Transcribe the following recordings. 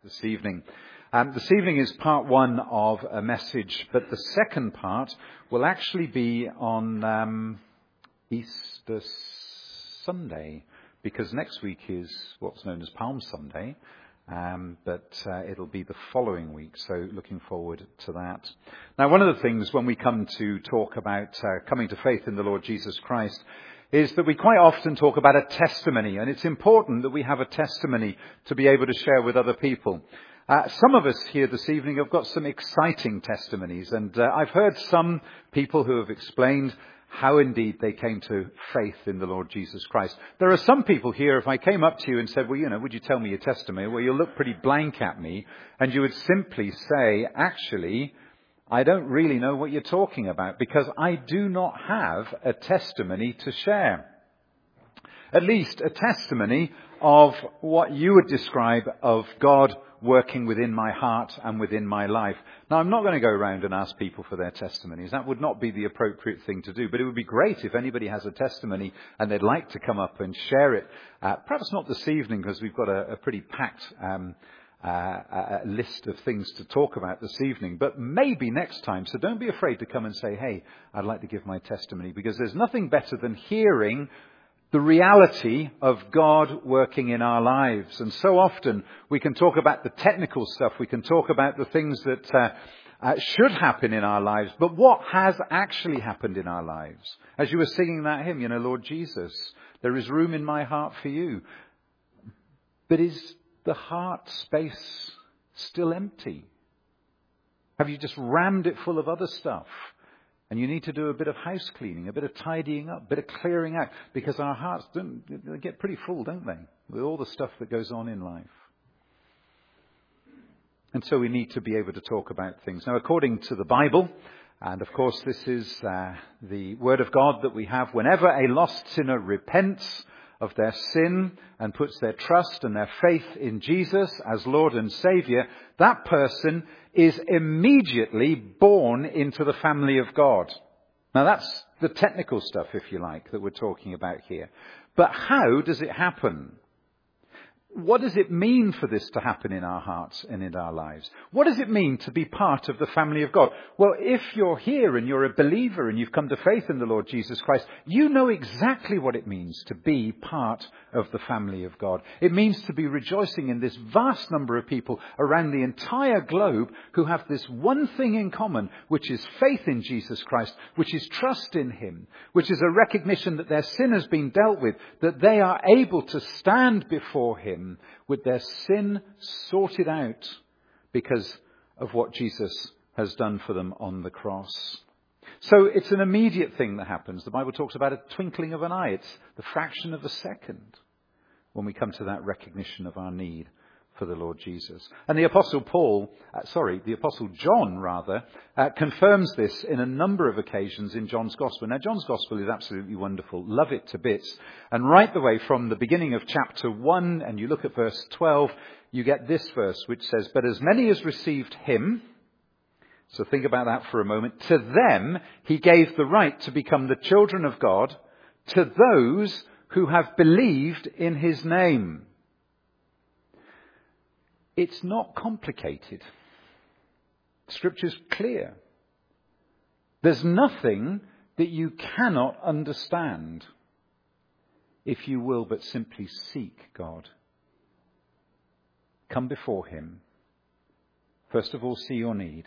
this evening. This evening is part one of a message, but the second part will actually be on Easter Sunday, because next week is what's known as Palm Sunday, but it'll be the following week, so looking forward to that. Now, one of the things when we come to talk about coming to faith in the Lord Jesus Christ is that we quite often talk about a testimony, and it's important that we have a testimony to be able to share with other people. Some of us here this evening have got some exciting testimonies, and I've heard some people who have explained how indeed they came to faith in the Lord Jesus Christ. There are some people here, if I came up to you and said, well, would you tell me your testimony? Well, you'll look pretty blank at me, and you would simply say, actually, I don't really know what you're talking about, because I do not have a testimony to share. At least a testimony of what you would describe of God working within my heart and within my life. Now, I'm not going to go around and ask people for their testimonies. That would not be the appropriate thing to do. But it would be great if anybody has a testimony and they'd like to come up and share it. Perhaps not this evening, because we've got a pretty packed a list of things to talk about this evening, but maybe next time. So don't be afraid to come and say, hey, I'd like to give my testimony, because there's nothing better than hearing the reality of God working in our lives. And so often we can talk about the technical stuff, we can talk about the things that should happen in our lives, but what has actually happened in our lives? As you were singing that hymn, Lord Jesus, there is room in my heart for you. But is the heart space still empty? Have you just rammed it full of other stuff? And you need to do a bit of house cleaning, a bit of tidying up, a bit of clearing out, because our hearts they get pretty full, don't they, with all the stuff that goes on in life. And so we need to be able to talk about things. Now, according to the Bible, and of course this is the Word of God that we have, whenever a lost sinner repents of their sin and puts their trust and their faith in Jesus as Lord and Saviour, that person is immediately born into the family of God. Now, that's the technical stuff, if you like, that we're talking about here. But how does it happen? What does it mean for this to happen in our hearts and in our lives? What does it mean to be part of the family of God? Well, if you're here and you're a believer and you've come to faith in the Lord Jesus Christ, you know exactly what it means to be part of the family of God. It means to be rejoicing in this vast number of people around the entire globe who have this one thing in common, which is faith in Jesus Christ, which is trust in Him, which is a recognition that their sin has been dealt with, that they are able to stand before Him with their sin sorted out because of what Jesus has done for them on the cross. So it's an immediate thing that happens. The Bible talks about a twinkling of an eye. It's the fraction of a second when we come to that recognition of our need for the Lord Jesus. And the Apostle John confirms this in a number of occasions in John's Gospel. Now, John's Gospel is absolutely wonderful. Love it to bits. And right the way from the beginning of chapter 1, and you look at verse 12, you get this verse which says, "But as many as received Him," so think about that for a moment, "to them He gave the right to become the children of God, to those who have believed in His name." It's not complicated. Scripture's clear. There's nothing that you cannot understand if you will but simply seek God. Come before Him. First of all, see your need.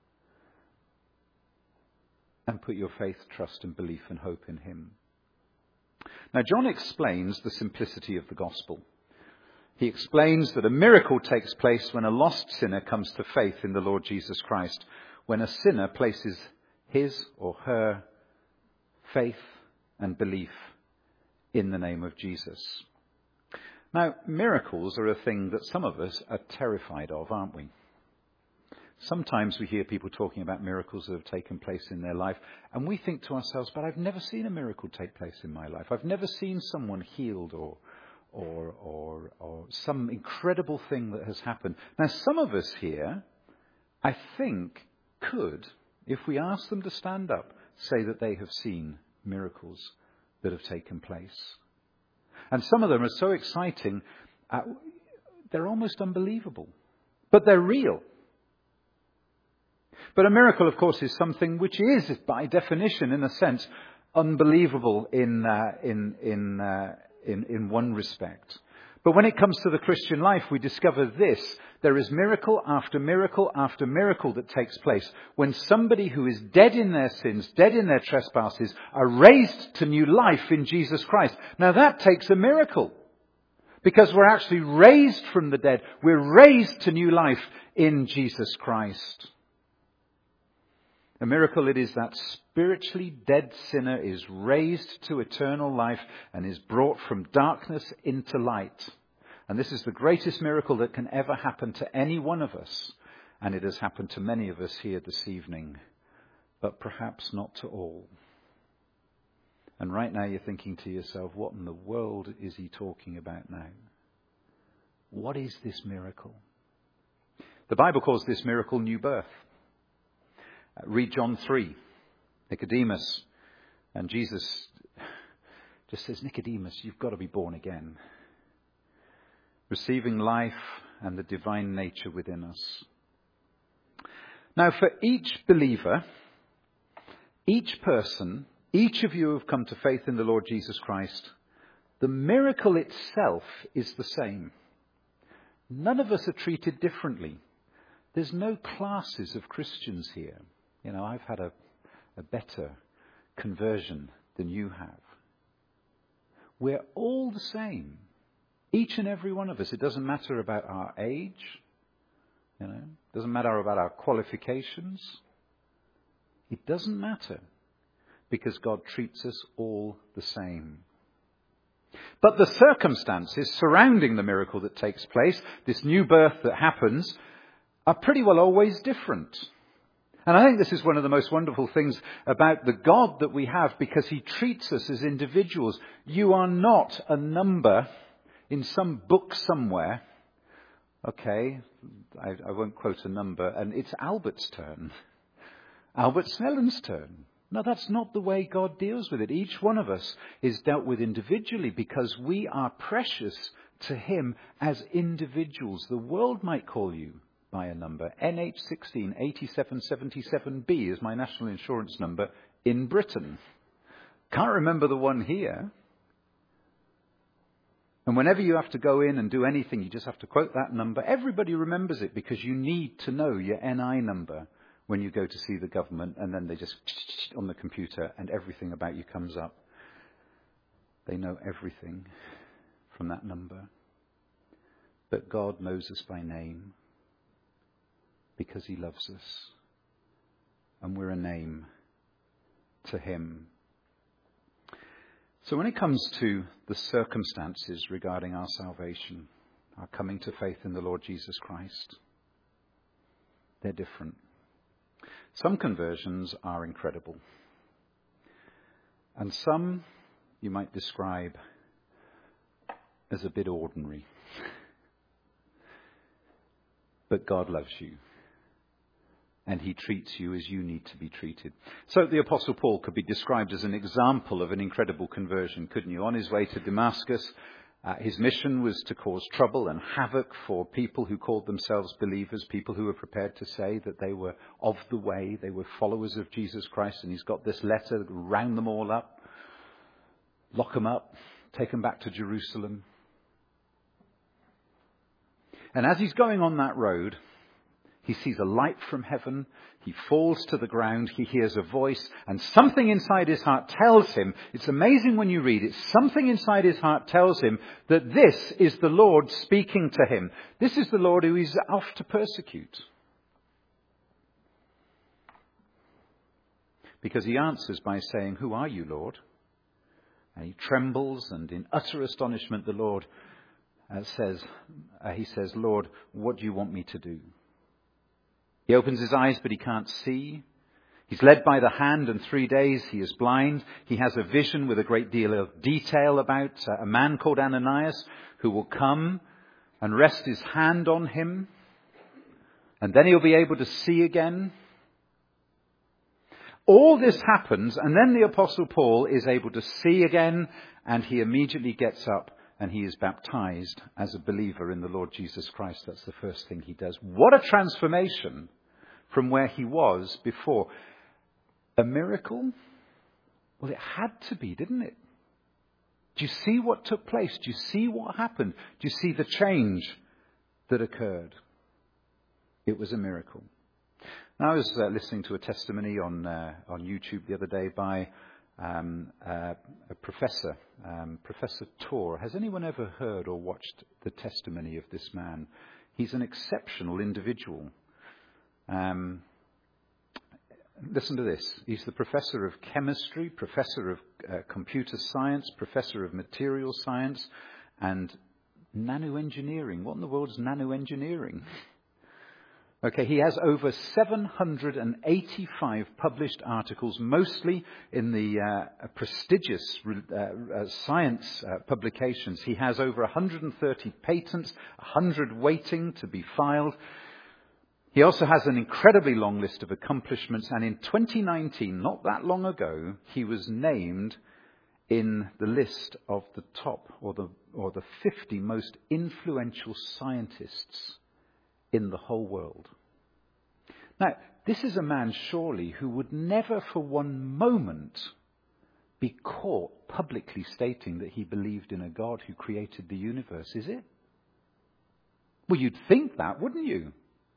And put your faith, trust and belief and hope in Him. Now, John explains the simplicity of the gospel. He explains that a miracle takes place when a lost sinner comes to faith in the Lord Jesus Christ, when a sinner places his or her faith and belief in the name of Jesus. Now, miracles are a thing that some of us are terrified of, aren't we? Sometimes we hear people talking about miracles that have taken place in their life, and we think to ourselves, but I've never seen a miracle take place in my life. I've never seen someone healed or some incredible thing that has happened. Now, some of us here, I think, could, if we ask them to stand up, say that they have seen miracles that have taken place. And some of them are so exciting, they're almost unbelievable. but they're real. But a miracle, of course, is something which is, by definition, in a sense, unbelievable in one respect. But when it comes to the Christian life, we discover this. There is miracle after miracle after miracle that takes place when somebody who is dead in their sins, dead in their trespasses, are raised to new life in Jesus Christ. Now that takes a miracle, because we're actually raised from the dead. We're raised to new life in Jesus Christ. A miracle it is that spiritually dead sinner is raised to eternal life and is brought from darkness into light. And this is the greatest miracle that can ever happen to any one of us. And it has happened to many of us here this evening, but perhaps not to all. And right now you're thinking to yourself, what in the world is he talking about now? What is this miracle? The Bible calls this miracle new birth. Read John 3, Nicodemus. And Jesus just says, Nicodemus, you've got to be born again. Receiving life and the divine nature within us. Now for each believer, each person, each of you who have come to faith in the Lord Jesus Christ, the miracle itself is the same. None of us are treated differently. There's no classes of Christians here. You know, I've had a better conversion than you have. We're all the same. Each and every one of us. It doesn't matter about our age. You know, it doesn't matter about our qualifications. It doesn't matter, because God treats us all the same. But the circumstances surrounding the miracle that takes place, this new birth that happens, are pretty well always different. And I think this is one of the most wonderful things about the God that we have, because he treats us as individuals. You are not a number in some book somewhere. Okay, I won't quote a number, and it's Albert's turn. Albert Snellen's turn. No, that's not the way God deals with it. Each one of us is dealt with individually, because we are precious to him as individuals. The world might call you by a number. NH16 8777B is my national insurance number in Britain. Can't remember the one here. And whenever you have to go in and do anything, you just have to quote that number. Everybody remembers it, because you need to know your NI number when you go to see the government, and then they just on the computer and everything about you comes up. They know everything from that number. But God knows us by name, because he loves us. And we're a name to him. So when it comes to the circumstances regarding our salvation, our coming to faith in the Lord Jesus Christ, they're different. Some conversions are incredible. And some you might describe as a bit ordinary. But God loves you. And he treats you as you need to be treated. So the Apostle Paul could be described as an example of an incredible conversion, couldn't you? On his way to Damascus, his mission was to cause trouble and havoc for people who called themselves believers, people who were prepared to say that they were of the way, they were followers of Jesus Christ. And he's got this letter that will round them all up, lock them up, take them back to Jerusalem. And as he's going on that road, he sees a light from heaven. He falls to the ground. He hears a voice, and something inside his heart tells him, it's amazing when you read it, something inside his heart tells him that this is the Lord speaking to him. This is the Lord who he's off to persecute. Because he answers by saying, "Who are you, Lord?" And he trembles, and in utter astonishment the Lord he says, "Lord, what do you want me to do?" He opens his eyes, but he can't see. He's led by the hand, and 3 days he is blind. He has a vision with a great deal of detail about a man called Ananias who will come and rest his hand on him. And then he'll be able to see again. All this happens, and then the Apostle Paul is able to see again, and he immediately gets up and he is baptized as a believer in the Lord Jesus Christ. That's the first thing he does. What a transformation from where he was before. A miracle? Well, it had to be, didn't it? Do you see what took place? Do you see what happened? Do you see the change that occurred? It was a miracle. Now, I was listening to a testimony on YouTube the other day by a professor, Professor Tor. Has anyone ever heard or watched the testimony of this man? He's an exceptional individual. Listen to this. He's the professor of chemistry, professor of computer science, professor of material science, and nanoengineering. What in the world is nanoengineering? Okay, he has over 785 published articles, mostly in the prestigious science publications. He has over 130 patents, 100 waiting to be filed. He also has an incredibly long list of accomplishments, and in 2019, not that long ago, he was named in the list of the top or the 50 most influential scientists in the whole world. Now, this is a man surely who would never for one moment be caught publicly stating that he believed in a God who created the universe, is it? Well, you'd think that, wouldn't you?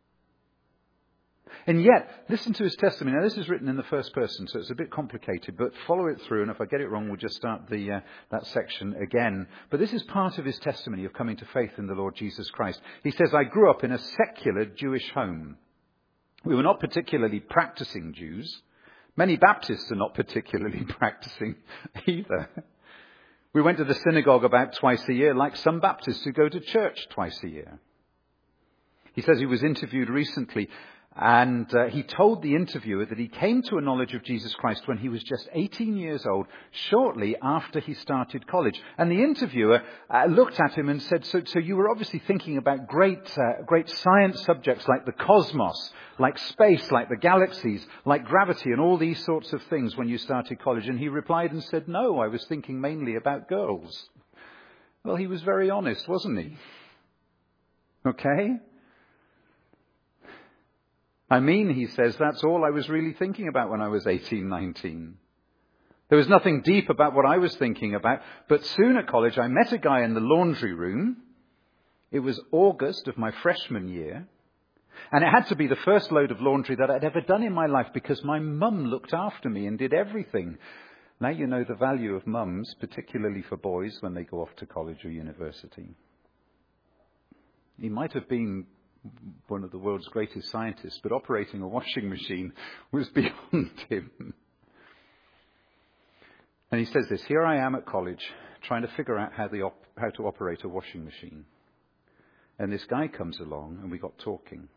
And yet, listen to his testimony. Now, this is written in the first person, so it's a bit complicated, but follow it through, and if I get it wrong, we'll just start that section again. But this is part of his testimony of coming to faith in the Lord Jesus Christ. He says, I grew up in a secular Jewish home. We were not particularly practicing Jews. Many Baptists are not particularly practicing either. We went to the synagogue about twice a year, like some Baptists who go to church twice a year. He says he was interviewed recently, and he told the interviewer that he came to a knowledge of Jesus Christ when he was just 18 years old, shortly after he started college. And the interviewer looked at him and said, so you were obviously thinking about great science subjects like the cosmos, like space, like the galaxies, like gravity, and all these sorts of things when you started college. And he replied and said, no, I was thinking mainly about girls. Well, he was very honest, wasn't he? Okay? I mean, he says, that's all I was really thinking about when I was 18, 19. There was nothing deep about what I was thinking about. But soon at college, I met a guy in the laundry room. It was August of my freshman year. And it had to be the first load of laundry that I'd ever done in my life because my mum looked after me and did everything. Now you know the value of mums, particularly for boys when they go off to college or university. He might have been one of the world's greatest scientists, but operating a washing machine was beyond him. And he says this, here I am at college trying to figure out how to operate a washing machine. And this guy comes along and we got talking.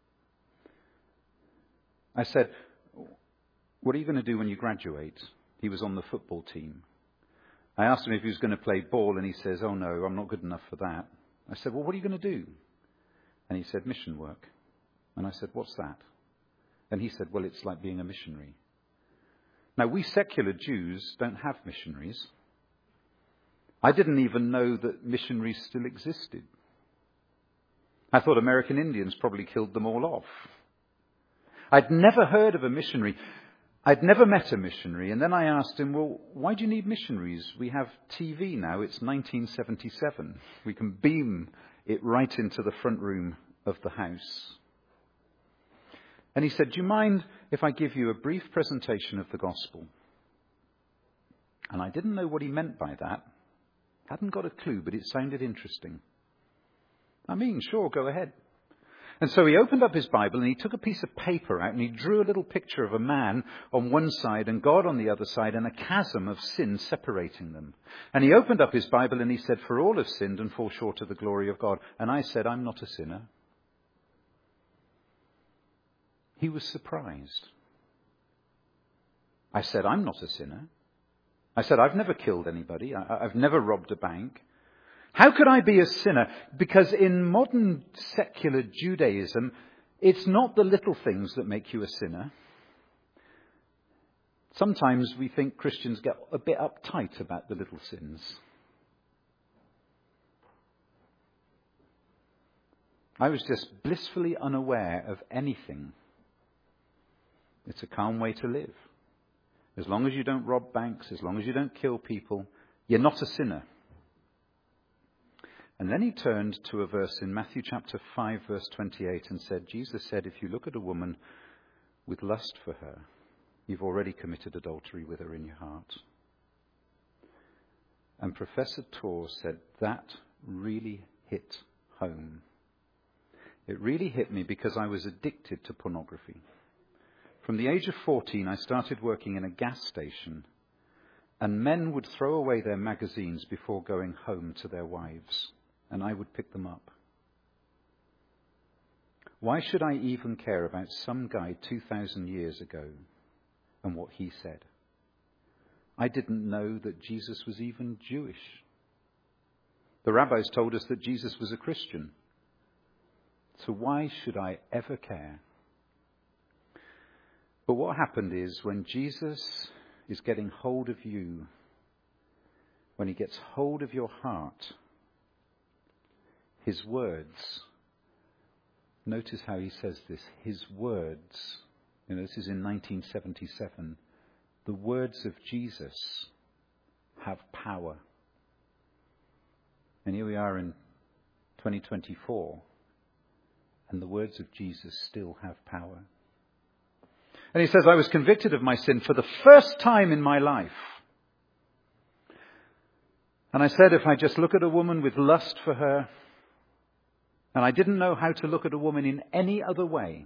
I said, what are you going to do when you graduate? He was on the football team. I asked him if he was going to play ball, and he says, oh no, I'm not good enough for that. I said, well, what are you going to do? And he said, mission work. And I said, what's that? And he said, well, it's like being a missionary. Now, we secular Jews don't have missionaries. I didn't even know that missionaries still existed. I thought American Indians probably killed them all off. I'd never heard of a missionary. I'd never met a missionary. And then I asked him, well, why do you need missionaries? We have TV now. It's 1977. We can beam it right into the front room of the house. And he said, do you mind if I give you a brief presentation of the gospel? And I didn't know what he meant by that. Hadn't got a clue, but it sounded interesting. I mean, sure, go ahead. And so he opened up his Bible and he took a piece of paper out and he drew a little picture of a man on one side and God on the other side and a chasm of sin separating them. And he opened up his Bible and he said, for all have sinned and fall short of the glory of God. And I said, I'm not a sinner. He was surprised. I said, I'm not a sinner. I said, I've never killed anybody. I've never robbed a bank. How could I be a sinner? Because in modern secular Judaism, it's not the little things that make you a sinner. Sometimes we think Christians get a bit uptight about the little sins. I was just blissfully unaware of anything. It's a calm way to live. As long as you don't rob banks, as long as you don't kill people, you're not a sinner. And then he turned to a verse in Matthew chapter 5, verse 28 and said, Jesus said, if you look at a woman with lust for her, you've already committed adultery with her in your heart. And Professor Torr said that really hit home. It really hit me because I was addicted to pornography. From the age of 14, I started working in a gas station, and men would throw away their magazines before going home to their wives, and I would pick them up. Why should I even care about some guy 2,000 years ago and what he said? I didn't know that Jesus was even Jewish. The rabbis told us that Jesus was a Christian. So why should I ever care? But what happened is when Jesus is getting hold of you, when he gets hold of your heart, his words, notice how he says this, his words, this is in 1977, the words of Jesus have power. And here we are in 2024, and the words of Jesus still have power. And he says, I was convicted of my sin for the first time in my life. And I said, if I just look at a woman with lust for her, and I didn't know how to look at a woman in any other way,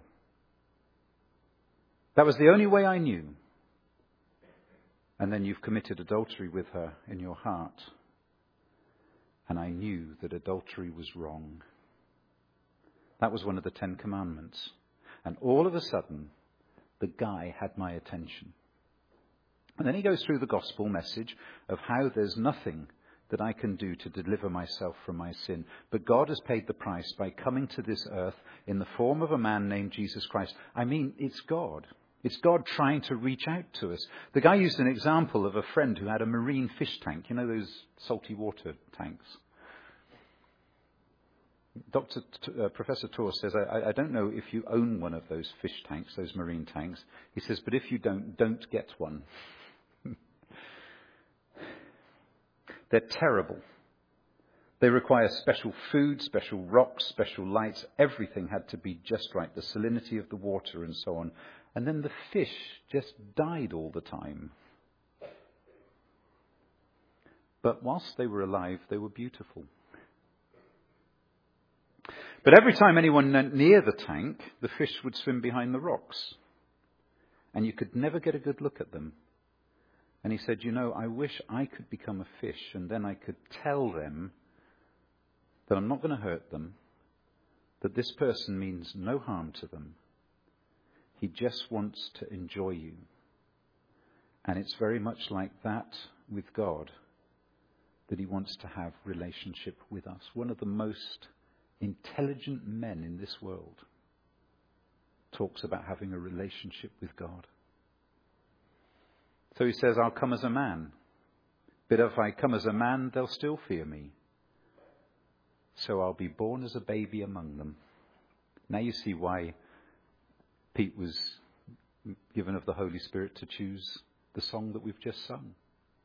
that was the only way I knew. And then you've committed adultery with her in your heart. And I knew that adultery was wrong. That was one of the 10 Commandments. And all of a sudden, the guy had my attention. And then he goes through the gospel message of how there's nothing that I can do to deliver myself from my sin. But God has paid the price by coming to this earth in the form of a man named Jesus Christ. I mean, it's God. It's God trying to reach out to us. The guy used an example of a friend who had a marine fish tank. You know those salty water tanks? Professor Torr says, I don't know if you own one of those fish tanks, those marine tanks. He says, but if you don't get one. They're terrible. They require special food, special rocks, special lights. Everything had to be just right. The salinity of the water and so on. And then the fish just died all the time. But whilst they were alive, they were beautiful. But every time anyone went near the tank, the fish would swim behind the rocks. And you could never get a good look at them. And he said, I wish I could become a fish, and then I could tell them that I'm not going to hurt them, that this person means no harm to them. He just wants to enjoy you. And it's very much like that with God, that he wants to have relationship with us. One of the most intelligent men in this world talks about having a relationship with God. So he says, I'll come as a man. But if I come as a man, they'll still fear me. So I'll be born as a baby among them. Now you see why Pete was given of the Holy Spirit to choose the song that we've just sung.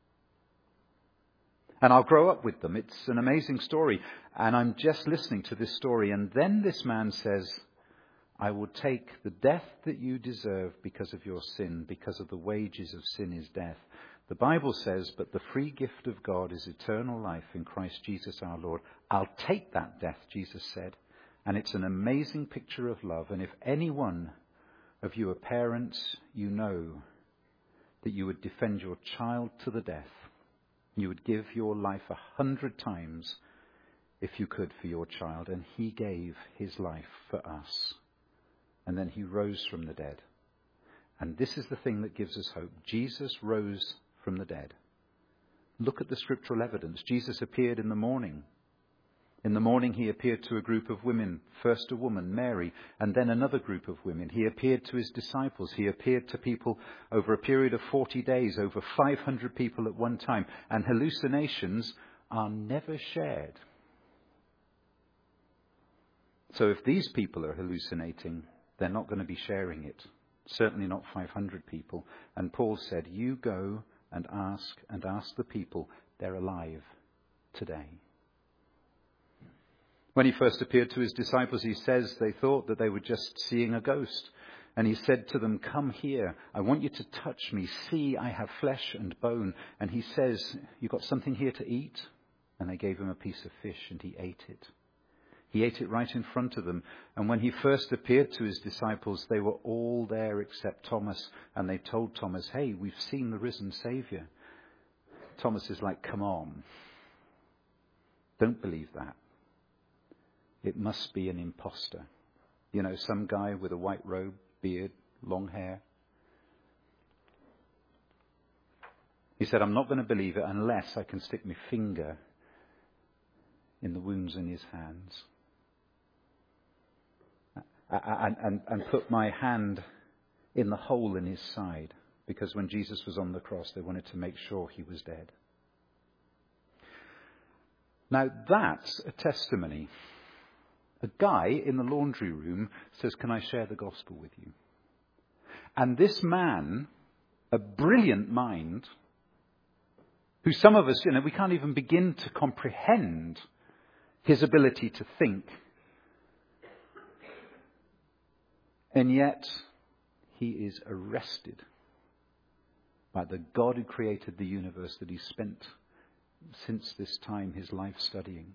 And I'll grow up with them. It's an amazing story. And I'm just listening to this story. And then this man says, I will take the death that you deserve because of your sin, because of the wages of sin is death. The Bible says, but the free gift of God is eternal life in Christ Jesus our Lord. I'll take that death, Jesus said. And it's an amazing picture of love. And if any one of you are parents, you know that you would defend your child to the death. You would give your life 100 times if you could for your child. And he gave his life for us. And then he rose from the dead. And this is the thing that gives us hope. Jesus rose from the dead. Look at the scriptural evidence. Jesus appeared in the morning. In the morning he appeared to a group of women. First a woman, Mary, and then another group of women. He appeared to his disciples. He appeared to people over a period of 40 days, over 500 people at one time. And hallucinations are never shared. So if these people are hallucinating, they're not going to be sharing it. Certainly not 500 people. And Paul said, you go and ask the people. They're alive today. When he first appeared to his disciples, he says they thought that they were just seeing a ghost. And he said to them, come here. I want you to touch me. See, I have flesh and bone. And he says, you got something here to eat? And they gave him a piece of fish and he ate it. He ate it right in front of them. And when he first appeared to his disciples, they were all there except Thomas. And they told Thomas, hey, we've seen the risen Saviour. Thomas is like, come on. Don't believe that. It must be an imposter. You know, some guy with a white robe, beard, long hair. He said, I'm not going to believe it unless I can stick my finger in the wounds in his hands. And put my hand in the hole in his side. Because when Jesus was on the cross, they wanted to make sure he was dead. Now that's a testimony. A guy in the laundry room says, can I share the gospel with you? And this man, a brilliant mind, who some of us, we can't even begin to comprehend his ability to think. And yet, he is arrested by the God who created the universe that he spent since this time his life studying.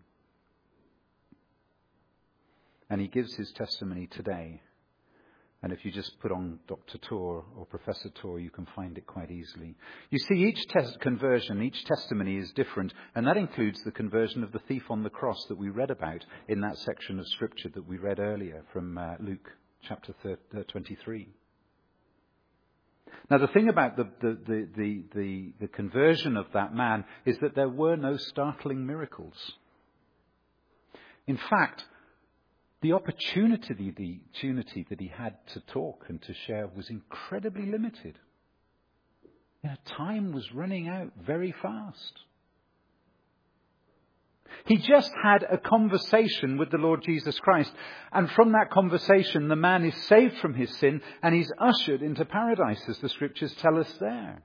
And he gives his testimony today. And if you just put on Dr. Tor or Professor Tor, you can find it quite easily. You see, each conversion, each testimony is different. And that includes the conversion of the thief on the cross that we read about in that section of Scripture that we read earlier from Luke chapter 23. Now, the thing about the conversion of that man is that there were no startling miracles. In fact, the opportunity that he had to talk and to share was incredibly limited. Time was running out very fast. He just had a conversation with the Lord Jesus Christ. And from that conversation, the man is saved from his sin and he's ushered into paradise, as the Scriptures tell us there.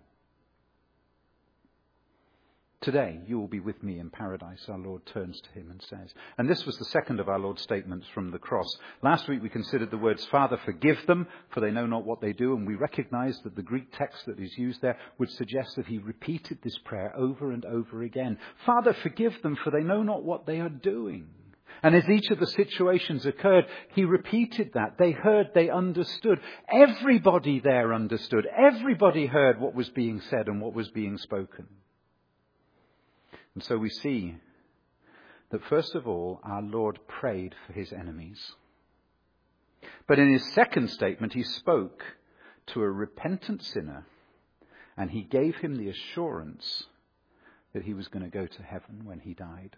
Today, you will be with me in paradise, our Lord turns to him and says. And this was the second of our Lord's statements from the cross. Last week we considered the words, Father, forgive them, for they know not what they do. And we recognized that the Greek text that is used there would suggest that he repeated this prayer over and over again. Father, forgive them, for they know not what they are doing. And as each of the situations occurred, he repeated that. They heard, they understood. Everybody there understood. Everybody heard what was being said and what was being spoken. And so we see that first of all, our Lord prayed for his enemies. But in his second statement, he spoke to a repentant sinner and he gave him the assurance that he was going to go to heaven when he died.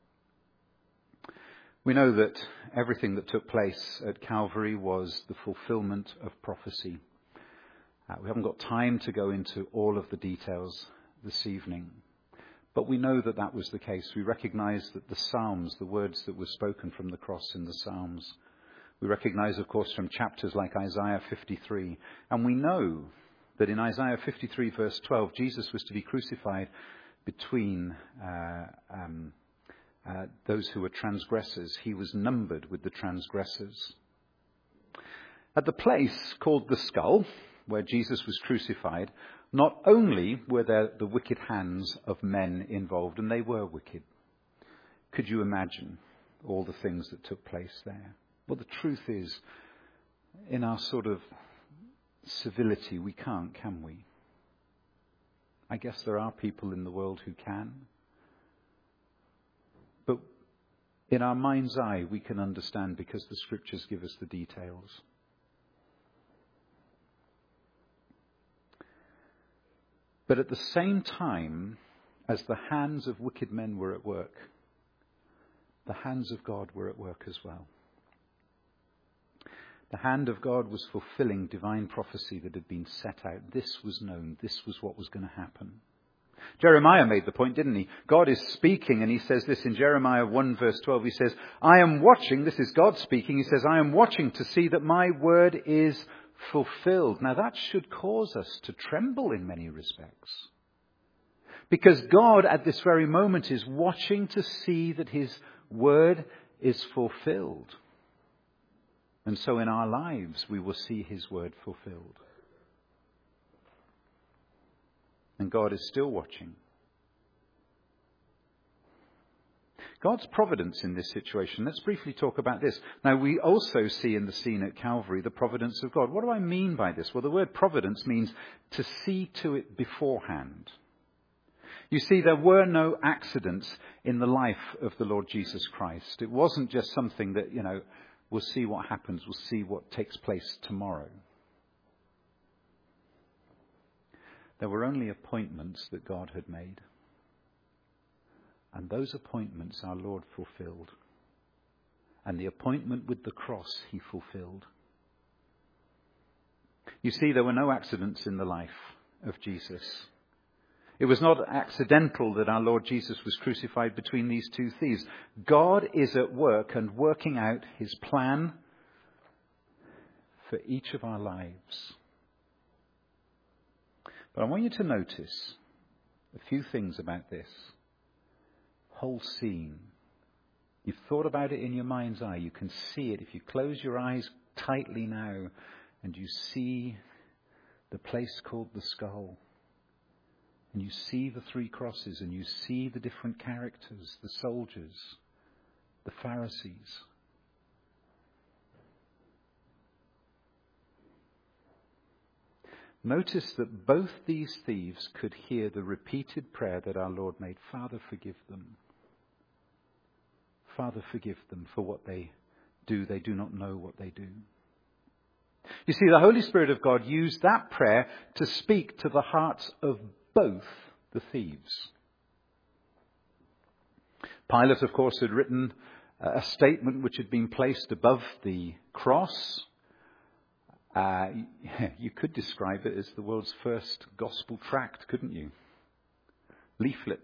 We know that everything that took place at Calvary was the fulfillment of prophecy. We haven't got time to go into all of the details this evening. But we know that that was the case. We recognize that the Psalms, the words that were spoken from the cross in the Psalms, we recognize, of course, from chapters like Isaiah 53. And we know that in Isaiah 53, verse 12, Jesus was to be crucified between those who were transgressors. He was numbered with the transgressors. At the place called the Skull, where Jesus was crucified, not only were there the wicked hands of men involved, and they were wicked. Could you imagine all the things that took place there? Well, the truth is, in our sort of civility, we can't, can we? I guess there are people in the world who can. But in our mind's eye, we can understand because the Scriptures give us the details. But at the same time as the hands of wicked men were at work, the hands of God were at work as well. The hand of God was fulfilling divine prophecy that had been set out. This was known. This was what was going to happen. Jeremiah made the point, didn't he? God is speaking, and he says this in Jeremiah 1 verse 12. He says, I am watching, this is God speaking, he says, I am watching to see that my word is fulfilled. Now that should cause us to tremble in many respects. Because God at this very moment is watching to see that his word is fulfilled. And so in our lives we will see his word fulfilled. And God is still watching. God's providence in this situation. Let's briefly talk about this. Now, we also see in the scene at Calvary the providence of God. What do I mean by this? Well, the word providence means to see to it beforehand. You see, there were no accidents in the life of the Lord Jesus Christ. It wasn't just something that, we'll see what happens, we'll see what takes place tomorrow. There were only appointments that God had made. And those appointments our Lord fulfilled. And the appointment with the cross he fulfilled. You see, there were no accidents in the life of Jesus. It was not accidental that our Lord Jesus was crucified between these two thieves. God is at work and working out his plan for each of our lives. But I want you to notice a few things about this whole scene. You've thought about it in your mind's eye. You can see it. If you close your eyes tightly now and you see the place called the skull, and you see the three crosses, and you see the different characters, the soldiers, the Pharisees. Notice that both these thieves could hear the repeated prayer that our Lord made. Father, forgive them. Father, forgive them for what they do. They do not know what they do. You see, the Holy Spirit of God used that prayer to speak to the hearts of both the thieves. Pilate, of course, had written a statement which had been placed above the cross. You could describe it as the world's first gospel tract, couldn't you? Leaflet.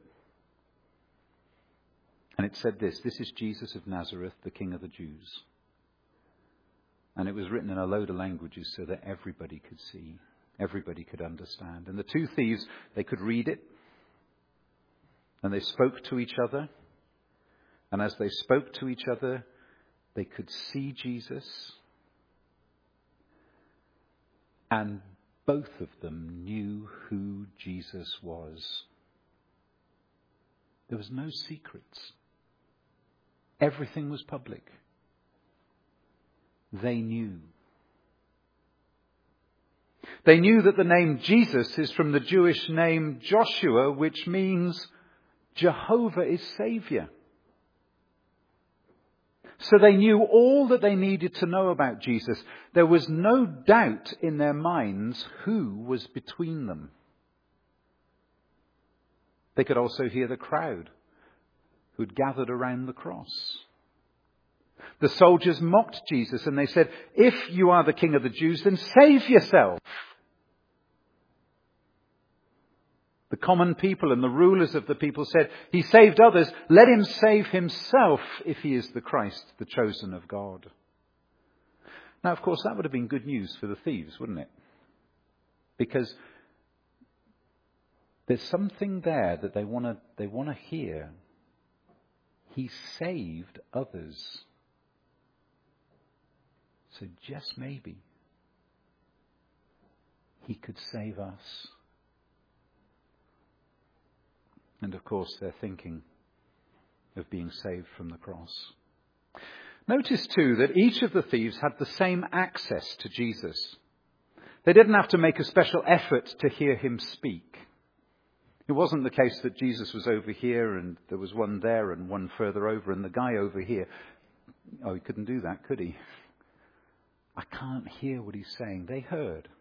And it said this is Jesus of Nazareth, the King of the Jews. And it was written in a load of languages so that everybody could see, everybody could understand. And the two thieves, they could read it. And they spoke to each other. And as they spoke to each other, they could see Jesus. And both of them knew who Jesus was. There was no secrets. Everything was public. They knew. They knew that the name Jesus is from the Jewish name Joshua, which means Jehovah is Saviour. So they knew all that they needed to know about Jesus. There was no doubt in their minds who was between them. They could also hear the crowd who'd gathered around the cross. The soldiers mocked Jesus and they said, if you are the King of the Jews, then save yourself. The common people and the rulers of the people said, he saved others, let him save himself if he is the Christ, the chosen of God. Now, of course, that would have been good news for the thieves, wouldn't it? Because there's something there that they want to hear. He saved others. So just maybe he could save us. And of course, they're thinking of being saved from the cross. Notice too that each of the thieves had the same access to Jesus. They didn't have to make a special effort to hear him speak. It wasn't the case that Jesus was over here and there was one there and one further over and the guy over here. Oh, he couldn't do that, could he? I can't hear what he's saying. They heard.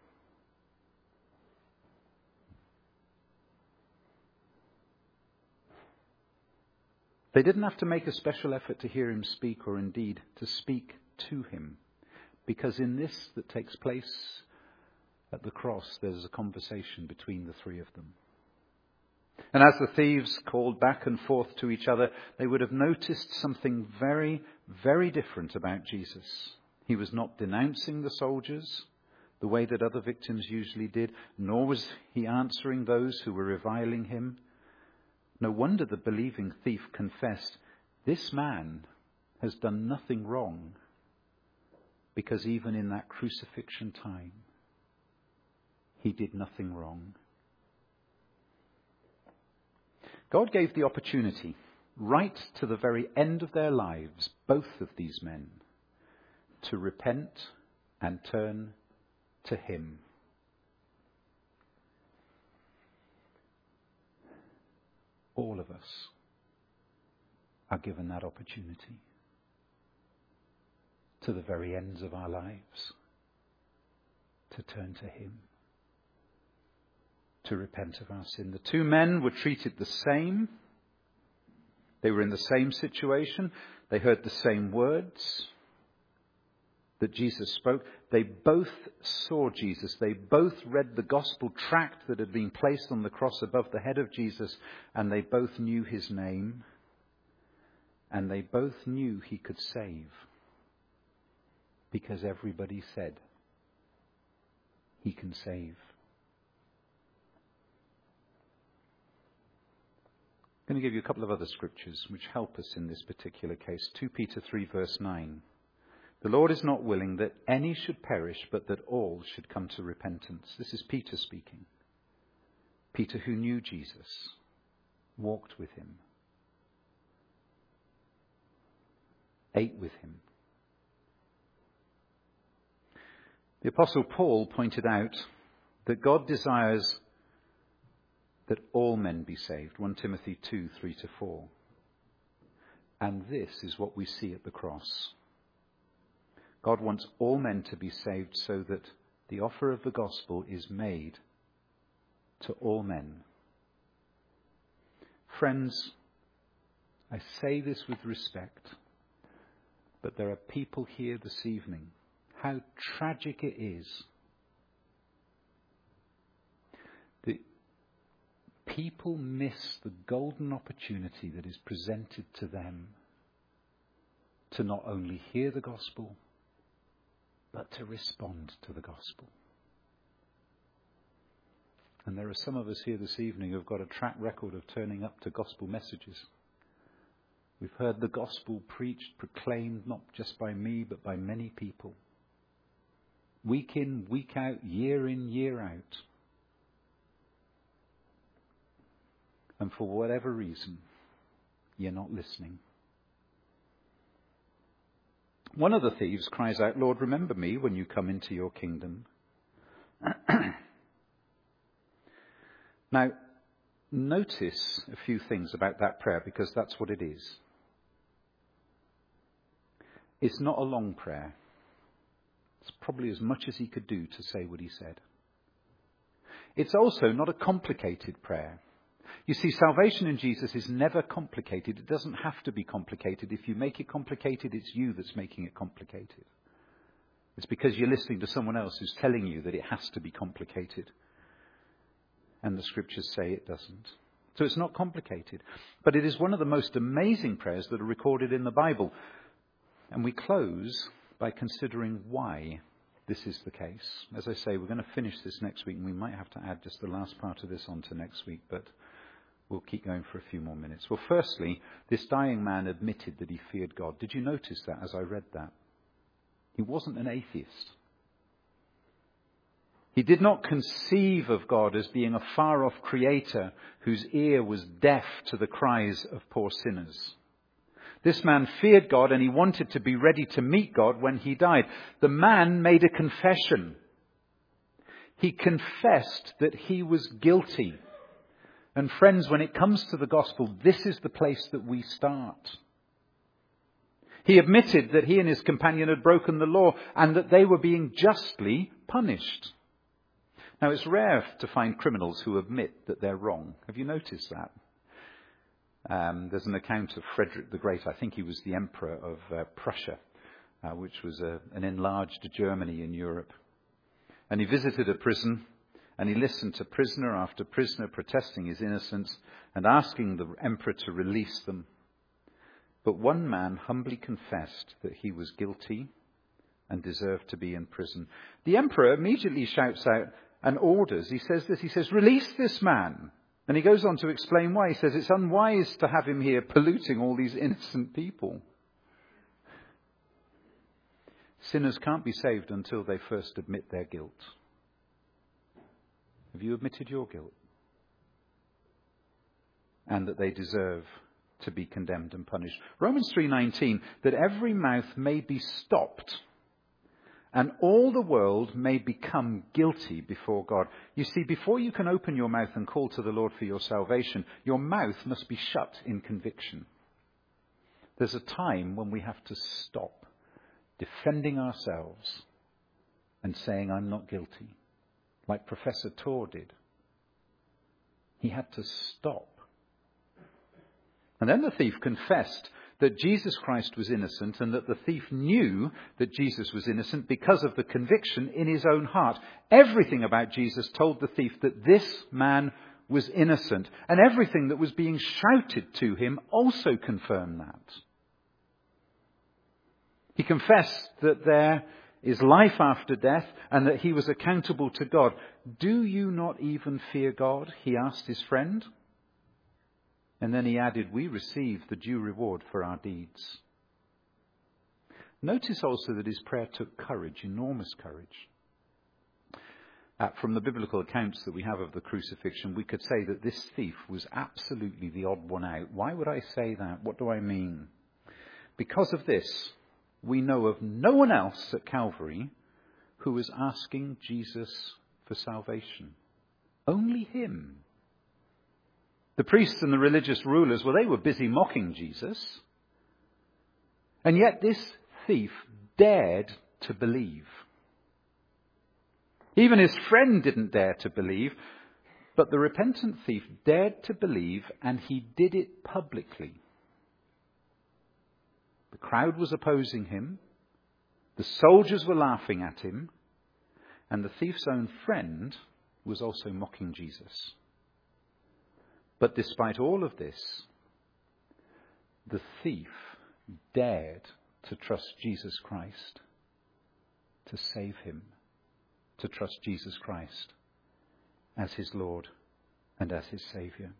They didn't have to make a special effort to hear him speak or indeed to speak to him. Because in this that takes place at the cross, there's a conversation between the three of them. And as the thieves called back and forth to each other, they would have noticed something very, very different about Jesus. He was not denouncing the soldiers the way that other victims usually did, nor was he answering those who were reviling him. No wonder the believing thief confessed, "This man has done nothing wrong," because even in that crucifixion time, he did nothing wrong. God gave the opportunity, right to the very end of their lives, both of these men, to repent and turn to him. All of us are given that opportunity to the very ends of our lives to turn to him, to repent of our sin. The two men were treated the same. They were in the same situation. They heard the same words that Jesus spoke. They both saw Jesus. They both read the gospel tract that had been placed on the cross above the head of Jesus, and they both knew his name, and they both knew he could save, because everybody said he can save. I'm going to give you a couple of other scriptures which help us in this particular case. 2 Peter 3 verse 9. The Lord is not willing that any should perish, but that all should come to repentance. This is Peter speaking. Peter, who knew Jesus, walked with him, ate with him. The Apostle Paul pointed out that God desires that all men be saved. 1 Timothy 2, 3-4. And this is what we see at the cross. God wants all men to be saved so that the offer of the gospel is made to all men. Friends, I say this with respect, but there are people here this evening. How tragic it is that people miss the golden opportunity that is presented to them to not only hear the gospel, but to respond to the gospel. And there are some of us here this evening who have got a track record of turning up to gospel messages. We've heard the gospel preached, proclaimed, not just by me, but by many people. Week in, week out, year in, year out. And for whatever reason, you're not listening. One of the thieves cries out, "Lord, remember me when you come into your kingdom." Now, notice a few things about that prayer, because that's what it is. It's not a long prayer. It's probably as much as he could do to say what he said. It's also not a complicated prayer. You see, salvation in Jesus is never complicated. It doesn't have to be complicated. If you make it complicated, it's you that's making it complicated. It's because you're listening to someone else who's telling you that it has to be complicated. And the scriptures say it doesn't. So it's not complicated. But it is one of the most amazing prayers that are recorded in the Bible. And we close by considering why this is the case. As I say, we're going to finish this next week, and we might have to add just the last part of this on to next week, but we'll keep going for a few more minutes. Well, firstly, this dying man admitted that he feared God. Did you notice that as I read that? He wasn't an atheist. He did not conceive of God as being a far-off creator whose ear was deaf to the cries of poor sinners. This man feared God, and he wanted to be ready to meet God when he died. The man made a confession. He confessed that he was guilty. And friends, when it comes to the gospel, this is the place that we start. He admitted that he and his companion had broken the law and that they were being justly punished. Now, it's rare to find criminals who admit that they're wrong. Have you noticed that? There's an account of Frederick the Great. I think he was the emperor of Prussia, which was an enlarged Germany in Europe. And he visited a prison, and he listened to prisoner after prisoner protesting his innocence and asking the emperor to release them. But one man humbly confessed that he was guilty and deserved to be in prison. The emperor immediately shouts out and orders. He says, release this man. And he goes on to explain why. He says, it's unwise to have him here polluting all these innocent people. Sinners can't be saved until they first admit their guilt. Have you admitted your guilt? And that they deserve to be condemned and punished. Romans 3:19, that every mouth may be stopped and all the world may become guilty before God. You see, before you can open your mouth and call to the Lord for your salvation, your mouth must be shut in conviction. There's a time when we have to stop defending ourselves and saying, I'm not guilty, like Professor Tor did. He had to stop. And then the thief confessed that Jesus Christ was innocent and that the thief knew that Jesus was innocent because of the conviction in his own heart. Everything about Jesus told the thief that this man was innocent, and everything that was being shouted to him also confirmed that. He confessed that there is life after death and that he was accountable to God. Do you not even fear God? He asked his friend. And then he added, we receive the due reward for our deeds. Notice also that his prayer took courage, enormous courage. From the biblical accounts that we have of the crucifixion, we could say that this thief was absolutely the odd one out. Why would I say that? What do I mean? Because of this, we know of no one else at Calvary who was asking Jesus for salvation. Only him. The priests and the religious rulers, well, they were busy mocking Jesus. And yet this thief dared to believe. Even his friend didn't dare to believe, but the repentant thief dared to believe, and he did it publicly. The crowd was opposing him, the soldiers were laughing at him, and the thief's own friend was also mocking Jesus. But despite all of this, the thief dared to trust Jesus Christ, to save him, to trust Jesus Christ as his Lord and as his Saviour.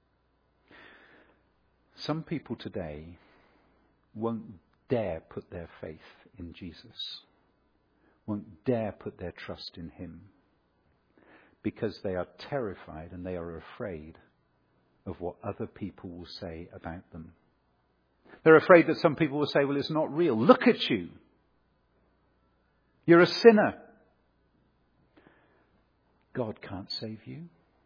Some people today won't dare put their faith in Jesus, won't dare put their trust in him, because they are terrified and they are afraid of what other people will say about them. They're afraid that some people will say, well, it's not real. Look at you. You're a sinner. God can't save you.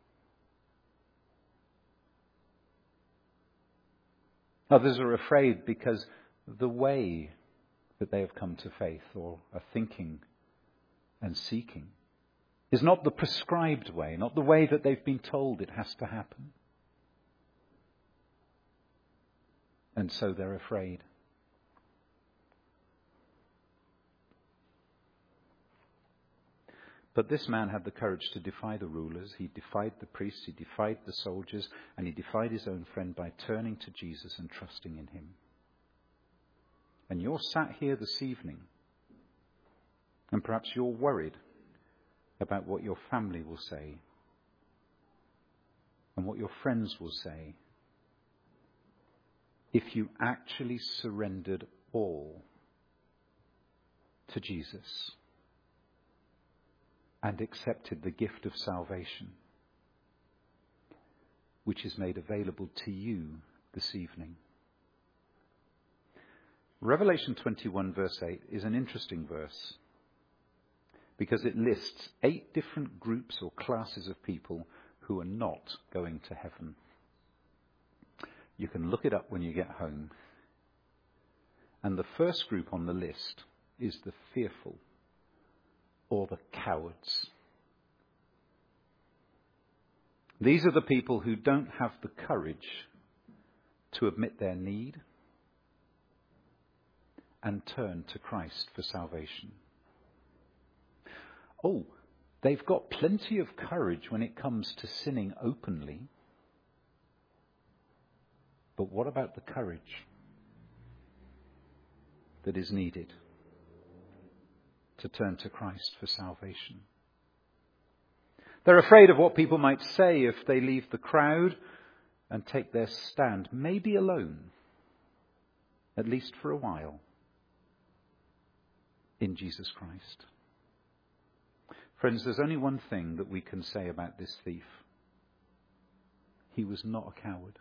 Others are afraid because the way that they have come to faith or are thinking and seeking is not the prescribed way, not the way that they've been told it has to happen. And so they're afraid. But this man had the courage to defy the rulers. He defied the priests, he defied the soldiers, and he defied his own friend by turning to Jesus and trusting in him. And you're sat here this evening, and perhaps you're worried about what your family will say and what your friends will say if you actually surrendered all to Jesus and accepted the gift of salvation, which is made available to you this evening. Revelation 21 verse 8 is an interesting verse because it lists 8 different groups or classes of people who are not going to heaven. You can look it up when you get home. And the first group on the list is the fearful or the cowards. These are the people who don't have the courage to admit their need and turn to Christ for salvation. Oh, They've got plenty of courage when it comes to sinning openly. But what about the courage that is needed to turn to Christ for salvation? They're afraid of what people might say if they leave the crowd and take their stand, maybe alone, at least for a while, in Jesus Christ. Friends, there's only one thing that we can say about this thief. He was not a coward.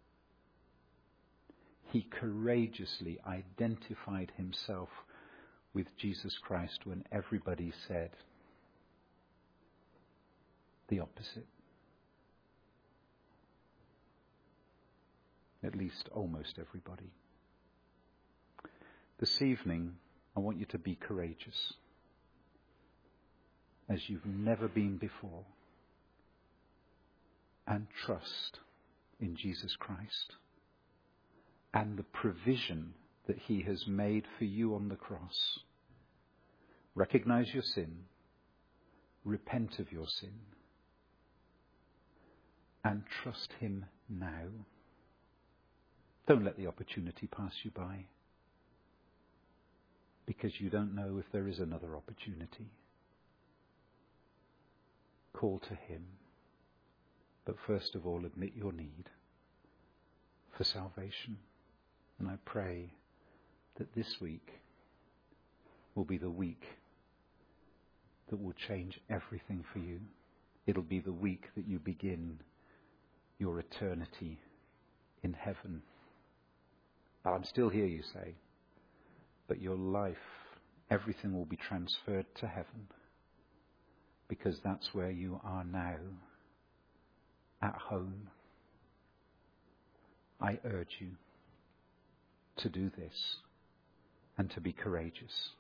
He courageously identified himself with Jesus Christ when everybody said the opposite. At least almost everybody. This evening, I want you to be courageous as you've never been before, and trust in Jesus Christ and the provision that he has made for you on the cross. Recognize your sin, repent of your sin, and trust him now. Don't let the opportunity pass you by, because you don't know if there is another opportunity. Call to him, but first of all admit your need for salvation. And I pray that this week will be the week that will change everything for you. It'll be the week that you begin your eternity in heaven. I'm still here, you say, but your life, everything will be transferred to heaven, because that's where you are now, at home. I urge you to do this and to be courageous.